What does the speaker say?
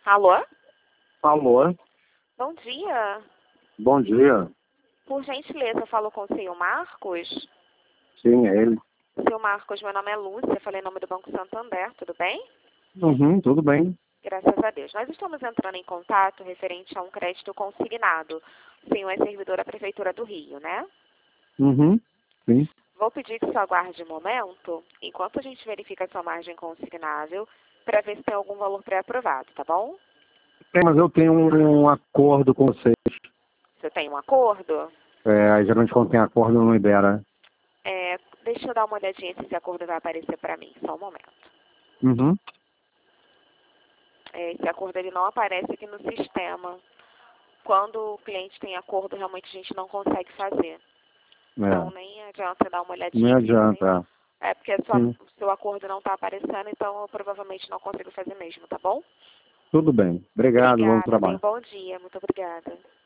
Alô? Alô, Bom dia. bom dia. Por gentileza, eu falo com o senhor Marcos. Sim, é ele. Senhor Marcos, meu nome é Lúcia, falei em nome do Banco Santander, tudo bem? Uhum, tudo bem. Graças a Deus. Nós estamos entrando em contato referente a um crédito consignado. O senhor é servidor da Prefeitura do Rio, né? Uhum, sim. Vou pedir que o senhor aguarde um momento, enquanto a gente verifica a sua margem consignável, para ver se tem algum valor pré-aprovado, tá bom? Mas eu tenho um acordo com vocês. Você tem um acordo? Geralmente quando tem acordo não libera. Deixa eu dar uma olhadinha se esse acordo vai aparecer para mim, só um momento. Uhum. Esse acordo ele não aparece aqui no sistema. Quando o cliente tem acordo, realmente a gente não consegue fazer. Então, nem adianta dar uma olhadinha Não aqui. adianta. Porque Sim. o seu acordo não está aparecendo, então eu provavelmente não consigo fazer mesmo, tá bom? Tudo bem. Obrigado, bom Obrigada, tenha um trabalho. bom dia. Muito obrigada.